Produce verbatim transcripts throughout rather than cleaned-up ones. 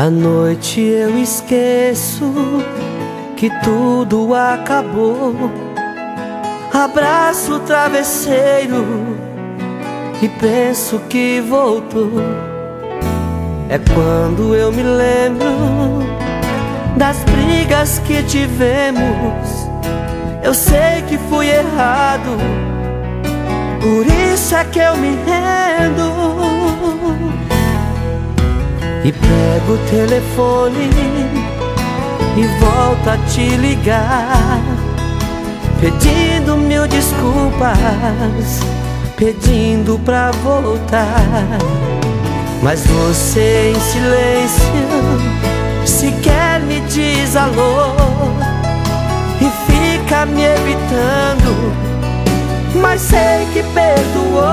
À noite eu esqueço que tudo acabou. Abraço o travesseiro e penso que voltou. É quando eu me lembro das brigas que tivemos. Eu sei que fui errado, por isso é que eu me rendo. E pego o telefone e volto a te ligar, pedindo mil desculpas, pedindo pra voltar. Mas você em silêncio sequer me diz alô e fica me evitando, mas sei que perdoou.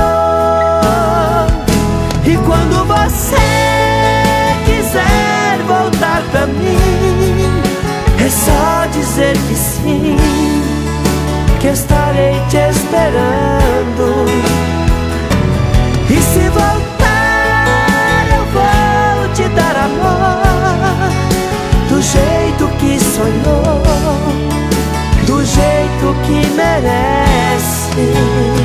E quando você quiser voltar pra mim, é só dizer que sim, que estarei te esperando. E se voltar eu vou te dar amor, do jeito que sonhou, do jeito que merece.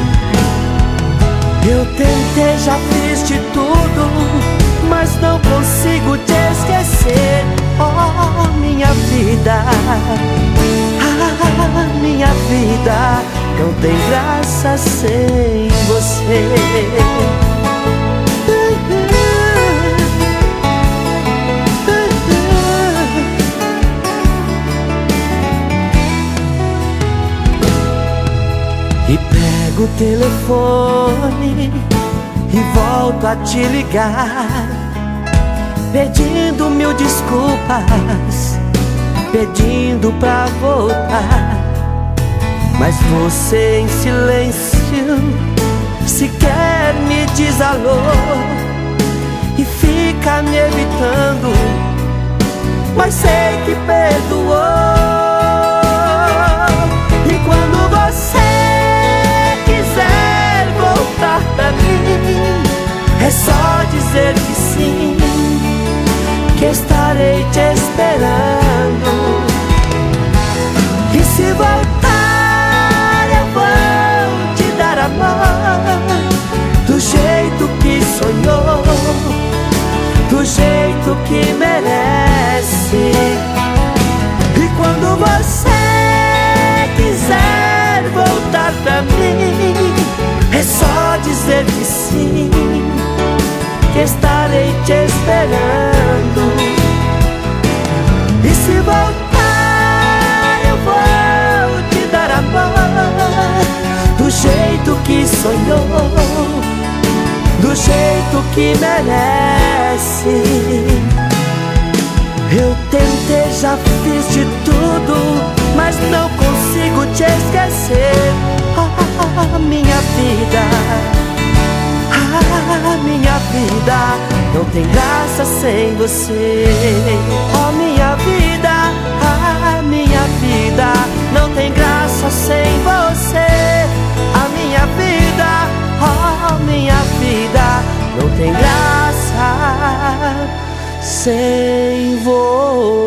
Eu tentei, já fiz de tudo, mas não consigo te esquecer. Oh, minha vida, ah, minha vida, não tem graça sem você. E pego o telefone e volto a te ligar, pedindo mil desculpas, pedindo pra voltar. Mas você em silêncio sequer me diz alô e fica me evitando, mas sei que perdoou. E quando você quiser voltar pra mim, é só dizer que sim, que estarei te esperando. E se voltar eu vou te dar amor, do jeito que sonhou, do jeito que merece. E quando você quiser voltar pra mim, é só dizer que sim, que estarei te esperando. E se voltar eu vou te dar amor, do jeito que sonhou, do jeito que merece. Eu tentei, já fiz de tudo, mas não consigo te esquecer. Oh, minha vida, ah, minha vida, não tem graça sem você. Oh, minha vida, ah, minha vida, não tem graça sem você. A minha vida, oh, minha vida, não tem graça sem você.